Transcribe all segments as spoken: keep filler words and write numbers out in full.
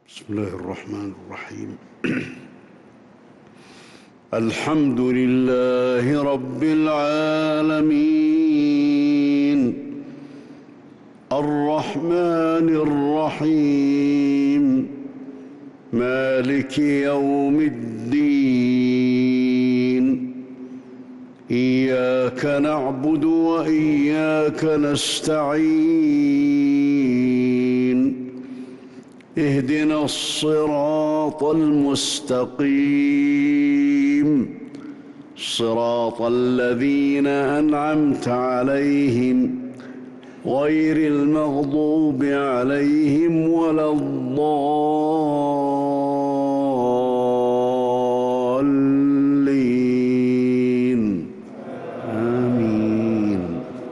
بسم الله الرحمن الرحيم. الحمد لله رب العالمين الرحمن الرحيم مالك يوم الدين إياك نعبد وإياك نستعين اهدنا الصراط المستقيم صراط الذين أنعمت عليهم غير المغضوب عليهم ولا الضالين آمين.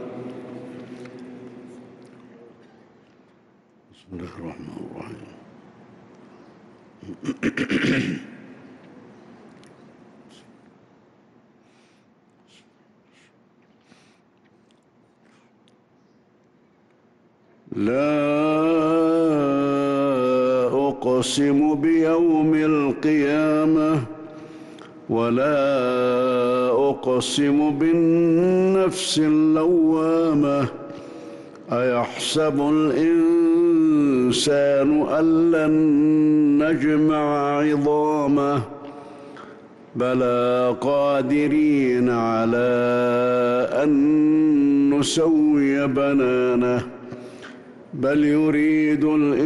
بسم الله الرحمن الرحيم. لا أقسم بيوم القيامة ولا أقسم بالنفس اللوامة أيحسب الإنسان أن لن نجمع عظامه بلى قادرين على أن نسوي بنانه بل يريد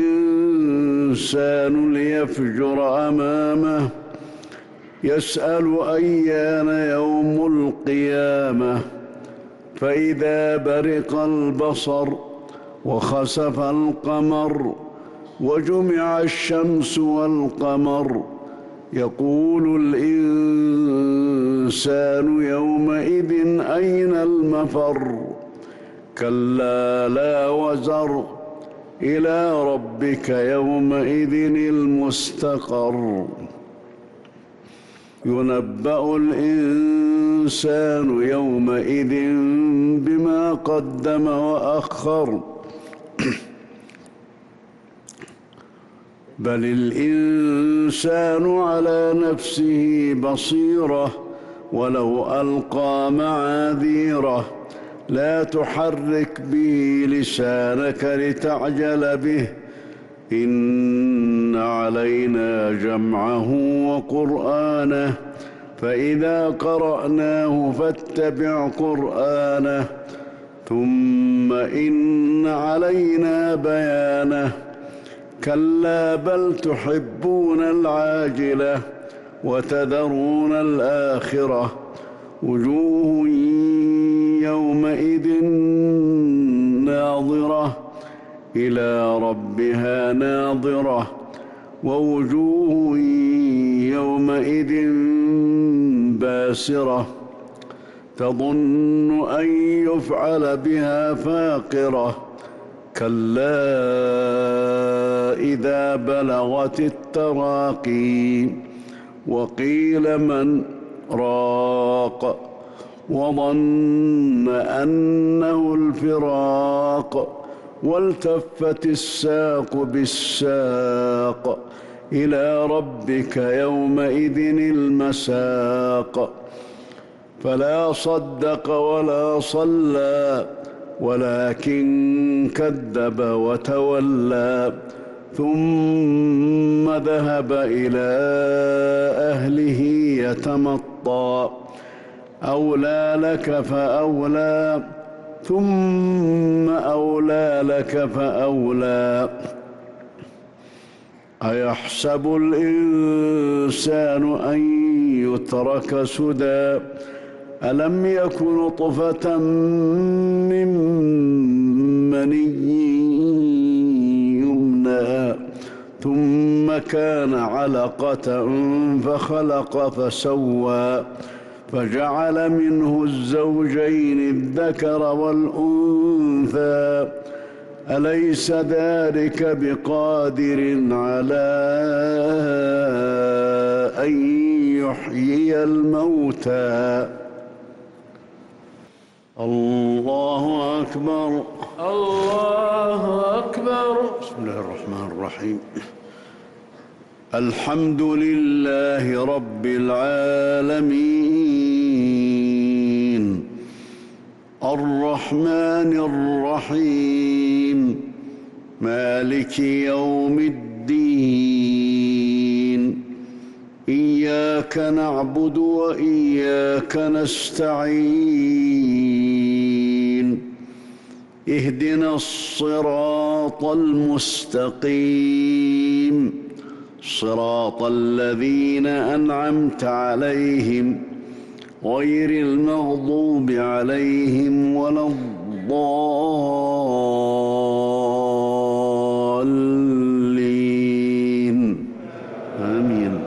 الإنسان ليفجر أمامه يسأل أيان يوم القيامة فإذا برق البصر وخسف القمر وجمع الشمس والقمر يقول الإنسان يومئذ أين المفر كلا لا وزر إلى ربك يومئذ المستقر ينبأ الإنسان يومئذ بما قدم وأخر بل الإنسان على نفسه بصيرة ولو ألقى معاذيره لا تحرك به لسانك لتعجل به إن علينا جمعه وقرآنه فإذا قرأناه فاتبع قرآنه ثم إن علينا بيانه كلا بل تحبون العاجلة وتذرون الآخرة وجوه يومئذ ناظرة إلى ربها ناظرة ووجوه يومئذ باسرة تظن أن يفعل بها فاقرة كلا إذا بلغت التراقي وقيل من راق وظن أنه الفراق والتفت الساق بالساق إلى ربك يومئذ المساق فلا صدق ولا صلى ولكن كذب وتولى ثم ذهب إلى أهله يتمطى أولى لك فأولى ثم أولى لك فأولى أيحسب الإنسان أن يترك سدى ألم يك نطفة من مني يمنى ثم كان علقة فخلق فسوى فجعل منه الزوجين الذكر والأنثى أليس ذلك بقادر على أن يحيي الموتى الله أكبر الله أكبر. بسم الله الرحمن الرحيم. الحمد لله رب العالمين الرحمن الرحيم مالك يوم الدين إياك نعبد وإياك نستعين اهدنا الصراط المستقيم صراط الذين أنعمت عليهم غير المغضوب عليهم ولا الضالين آمين.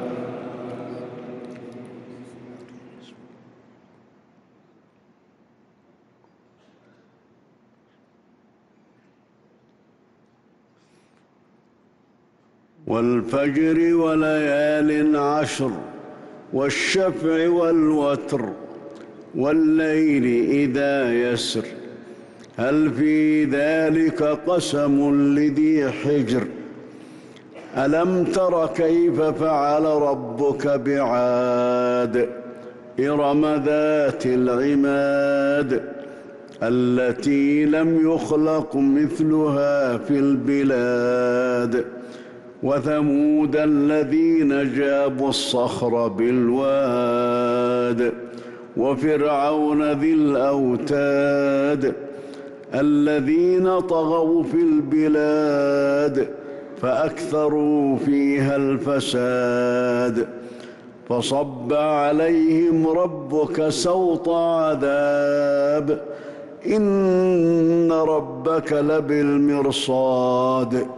والفجر وليال عشر والشفع والوتر والليل إذا يسر هل في ذلك قسم لذي حجر ألم تر كيف فعل ربك بعاد إرم ذات العماد التي لم يخلق مثلها في البلاد وثمود الذين جابوا الصخر بالواد وفرعون ذي الأوتاد الذين طغوا في البلاد فأكثروا فيها الفساد فصب عليهم ربك سوط عذاب إن ربك لبالمرصاد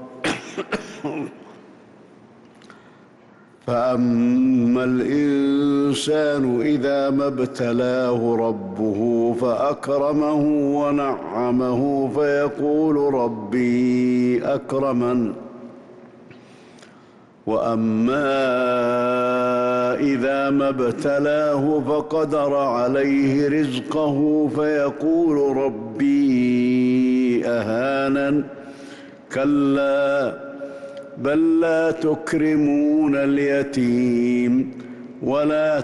فأما الإنسان إذا ما ابتلاه ربه فأكرمه ونعمه فيقول ربي أكرمن وأما إذا ما ابتلاه فقدر عليه رزقه فيقول ربي أهانن كلا بل لا تكرمون اليتيم ولا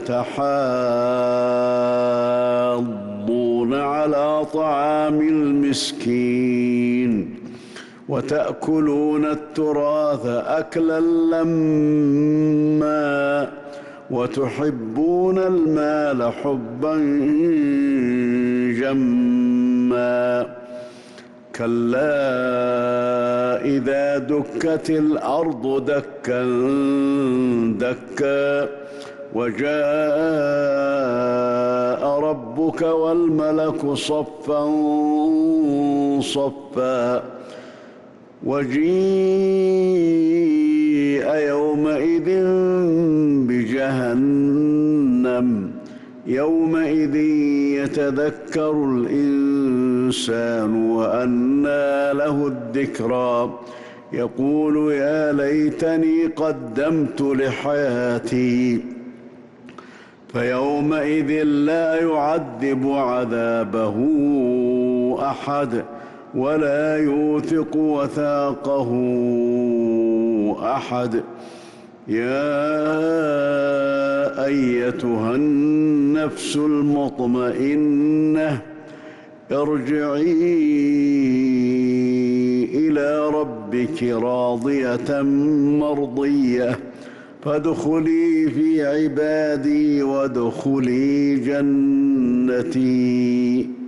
تحاضون على طعام المسكين وتأكلون التراث أكلا لما وتحبون المال حبا جما كلا إذا دكت الأرض دكا دكا وجاء ربك والملك صفا صفا وجيء يومئذ بجهنم يومئذ يتذكر الإنسان وأنى له الذكرى يقول يا ليتني قدمت لحياتي فيومئذ لا يعذب عذابه أحد ولا يوثق وثاقه أحد يا أيتها النفس المطمئنة ارجعي إلى ربك راضية مرضية فادخلي في عبادي وادخلي جنتي.